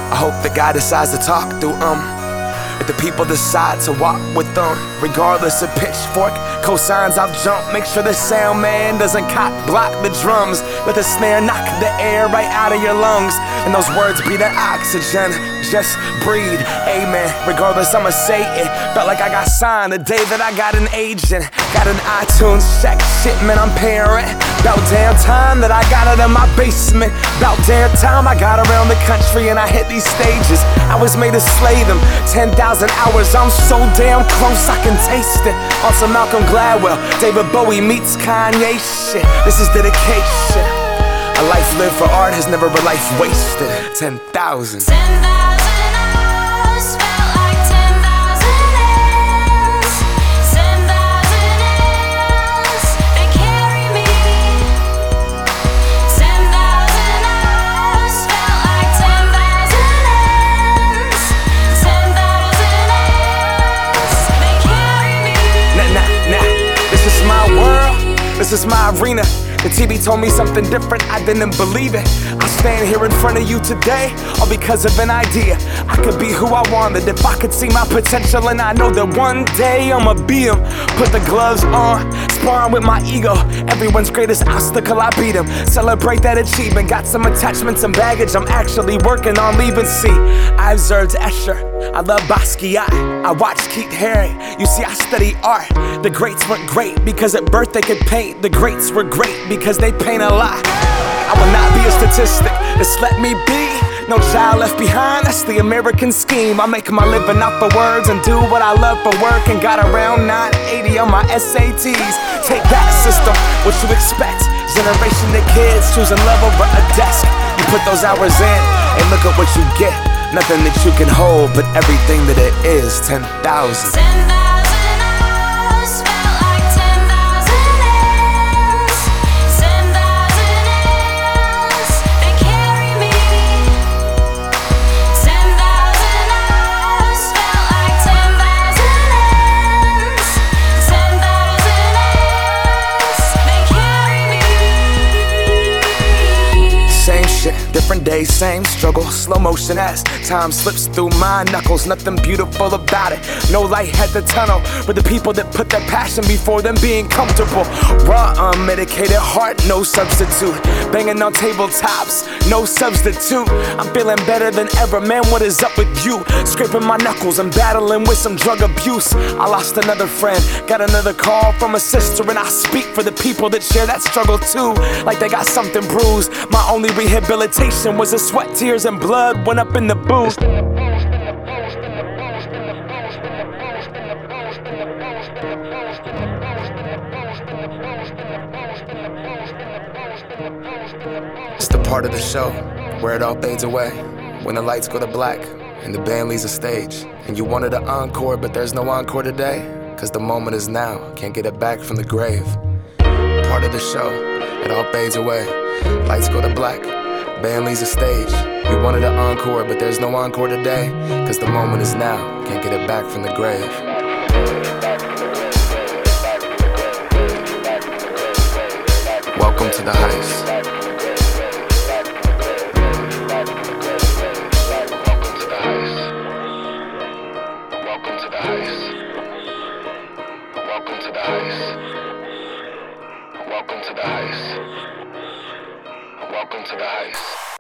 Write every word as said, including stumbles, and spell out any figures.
I hope that God decides to talk through um if the people decide to walk with them. Regardless of pitchfork, cosigns I've jumped. Make sure the sound man doesn't cock block the drums. Let the snare knock the air right out of your lungs, and those words be the oxygen. Just breathe, amen. Regardless, I'ma say it. Felt like I got signed the day that I got an agent. Got an iTunes check, shit man, I'm paying rent. About damn time that I got it in my basement. About damn time I got around the country and I hit these stages. I was made to slay them. ten thousand hours, I'm so damn close I can taste it. On some Malcolm Gladwell, David Bowie meets Kanye shit. This is dedication. A life lived for art has never a life wasted. ten thousand. ten thousand hours felt like ten thousand hands. ten thousand hands, they carry me. ten thousand hours felt like ten thousand hands. ten thousand hands, they carry me. Nah, nah, nah. This is my world. This is my arena. The T V told me something different, I didn't believe it. I stand here in front of you today, all because of an idea. I could be who I wanted if I could see my potential, and I know that one day I'ma be him. Put the gloves on, sparring with my ego. Everyone's greatest obstacle, I beat him. Celebrate that achievement, got some attachments and baggage I'm actually working on leaving. See, I observed Escher, I love Basquiat, I watched Keith Haring. You see, I study art. The greats weren't great because at birth they could paint. The greats were great because they paint a lot. I will not be a statistic, just let me be. No child left behind, that's the American scheme. I make my living off of words and do what I love for work, and got around nine eighty on my S A Ts. Take that system, what you expect? Generation of kids choosing love over a desk. You put those hours in and look at what you get. Nothing that you can hold, but everything that it is. ten thousand. ten thousand hours felt like ten thousand hands. ten thousand hands, they carry me. ten thousand hours felt like ten thousand hands. ten thousand hands, they carry me. Same shit, different days, same struggle. Slow motion as time slips through my knuckles. Nothing beautiful about it, no light at the tunnel. But the people that put their passion before them being comfortable. Raw, unmedicated heart, no substitute. Banging on tabletops, no substitute. I'm feeling better than ever, man, what is up with you? Scraping my knuckles and battling with some drug abuse. I lost another friend, got another call from a sister, and I speak for the people that share that struggle too. Like they got something bruised. My only rehabilitation was the sweat, tears, and blood went up in the booth. It's the part of the show where it all fades away, when the lights go to black and the band leaves the stage. And you wanted an encore, but there's no encore today, cause the moment is now, can't get it back from the grave. Part of the show, it all fades away, lights go to black, band leaves the stage. You wanted an encore, but there's no encore today, cause the moment is now, can't get it back from the grave. Welcome to the heist. Welcome to the heist. Welcome to the heist. Welcome to the heist. Welcome to the heist. Welcome to the heist.